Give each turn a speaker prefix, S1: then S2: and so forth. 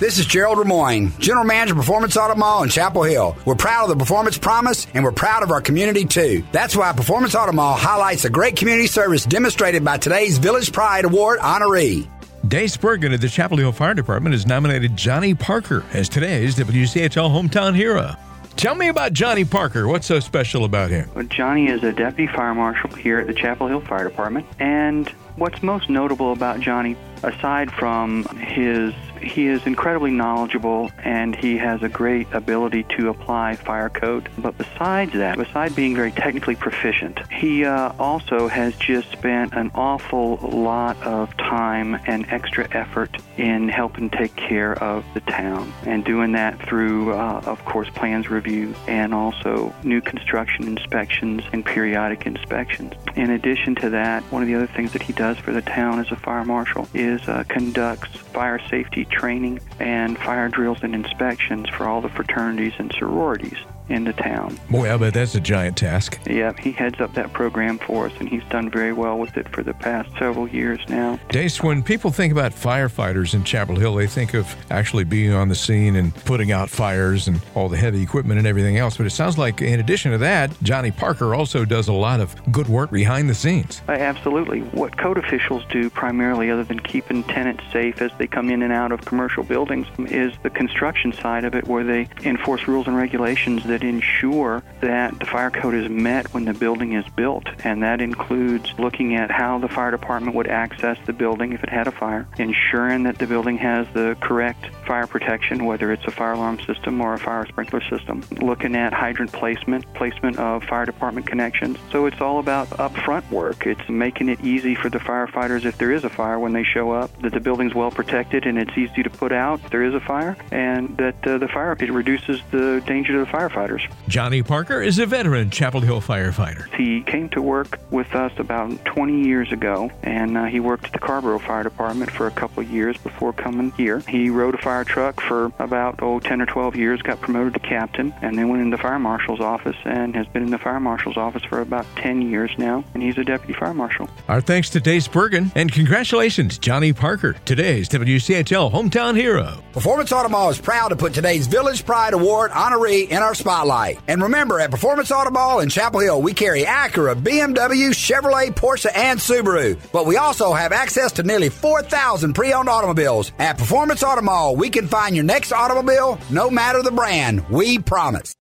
S1: This is Gerald Lemoyne, General Manager of Performance Auto Mall in Chapel Hill. We're proud of the Performance Promise, and we're proud of our community, too. That's why Performance Auto Mall highlights the great community service demonstrated by today's Village Pride Award honoree.
S2: Dave Spurgeon of the Chapel Hill Fire Department has nominated Johnny Parker as today's WCHL Hometown Hero. Tell me about Johnny Parker. What's so special about him?
S3: Well, Johnny is a deputy fire marshal here at the Chapel Hill Fire Department, and what's most notable about Johnny, aside from he is incredibly knowledgeable and he has a great ability to apply fire code. But besides that, besides being very technically proficient, he also has just spent an awful lot of time and extra effort in helping take care of the town, and doing that through, of course, plans review and also new construction inspections and periodic inspections. In addition to that, one of the other things that he does for the town as a fire marshal is conducts fire safety training and fire drills and inspections for all the fraternities and sororities in the town.
S2: Boy, I bet that's a giant task.
S3: Yeah, he heads up that program for us, and he's done very well with it for the past several years now.
S2: Dace, when people think about firefighters in Chapel Hill, they think of actually being on the scene and putting out fires and all the heavy equipment and everything else. But it sounds like in addition to that, Johnny Parker also does a lot of good work behind the scenes.
S3: Absolutely. What code officials do primarily, other than keeping tenants safe as they come in and out of commercial buildings, is the construction side of it, where they enforce rules and regulations that ensure that the fire code is met when the building is built. And that includes looking at how the fire department would access the building if it had a fire, ensuring that the building has the correct fire protection, whether it's a fire alarm system or a fire sprinkler system, looking at hydrant placement of fire department connections. So it's all about upfront work. It's making it easy for the firefighters, if there is a fire when they show up, that the building's well protected and it's easy to put out if there is a fire, and that it reduces the danger to the firefighters.
S2: Johnny Parker is a veteran Chapel Hill firefighter.
S3: He came to work with us about 20 years ago, and he worked at the Carborough Fire Department for a couple of years before coming here. He rode a fire truck for about 10 or 12 years, got promoted to captain, and then went into the fire marshal's office and has been in the fire marshal's office for about 10 years now, and he's a deputy fire marshal.
S2: Our thanks to Dave Spurgeon, and congratulations, Johnny Parker, today's WCHL Hometown Hero.
S1: Performance Auto Mall is proud to put today's Village Pride Award honoree in our spotlight. And remember, at Performance Auto Mall in Chapel Hill, we carry Acura, BMW, Chevrolet, Porsche, and Subaru. But we also have access to nearly 4,000 pre-owned automobiles. At Performance Auto Mall, we can find your next automobile, no matter the brand. We promise.